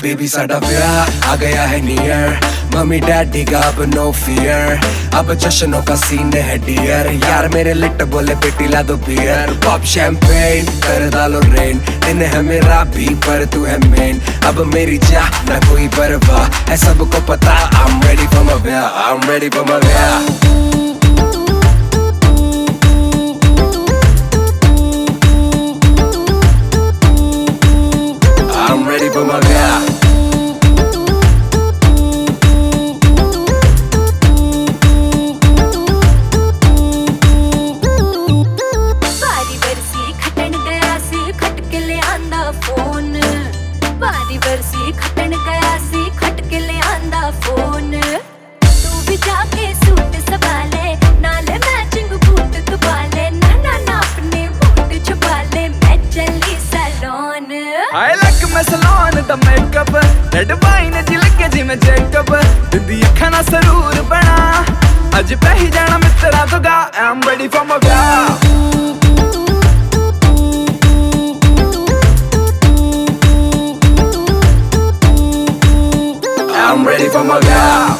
Baby साडा ब्याह आ गया है नियर, मम्मी डैडी का अब नो फियर, अब जश्नों का सीन है डियर। यार मेरे लिट बोले बेटी ला दो बियर, पॉप शैंपेन कर डालो रेन, दिन है मेरा भी पर तू है मेन, अब मेरी चाह ना कोई परवाह है, सबको पता I'm ready for my ब्याह, I'm ready for my ब्याह। I'm ready for my ब्याह। बारी बरसी खटन गया सी खट के ले आंदा फोन, बारी बरसी खटन गया सी खट के ले आंदा फोन, तू भी जाके सूट संभाले नाले मैचिंग बूट तू पाले, ना ना ना अपने बूट छुपा ले, मैं चली सैलून। I like मैं सैलून दा मेकअप, रेड वाइन च लगे जिवें जेकअप, दिंदी अखां नाल सरूर बना, अज पही जाना मित्तरा तो गा I'm ready for my ब्याह। I'm ready for my ब्याह।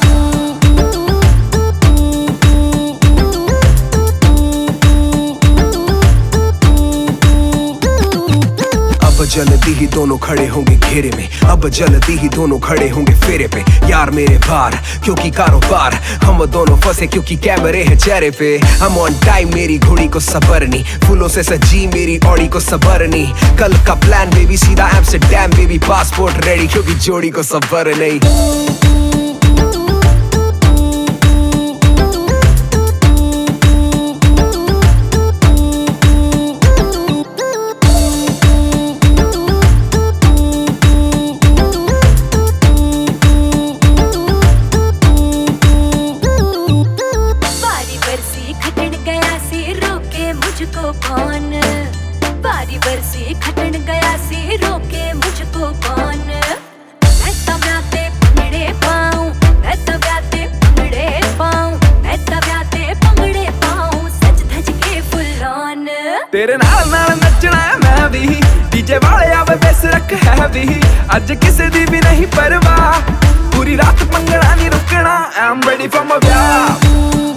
अब जल्दी ही दोनों खड़े होंगे घेरे में, अब जल्दी ही दोनों खड़े होंगे फेरे पे, यार मेरे बार क्योंकि कारोबार, हम दोनों फंसे क्योंकि कैमरे हैं चेहरे पे। हम ऑन टाइम मेरी घोड़ी को सबर नहीं, फूलों से सजी मेरी ऑडी को सबर नहीं, कल का प्लान बेबी सीधा एम्स्टरडैम बेबी, पासपोर्ट रेडी क्योंकि जोड़ी को सबर नहीं। मुझको कौन, बारी बरसी खटन गया सी रोके मुझको कौन, मैं तो ब्याते पंगड़े पाऊं, मैं तो ब्याते पंगड़े पाऊं, मैं तो ब्याते पंगड़े पाऊं, सज धज के फुल ऑन। तेरे नाल नाल नचना है मैं भी, डीजे वाले आवे बेस रख है भी, अज किसे दी भी नहीं परवाह, पूरी रात पंगड़ा नहीं रुकना I'm ready for my ब्याह।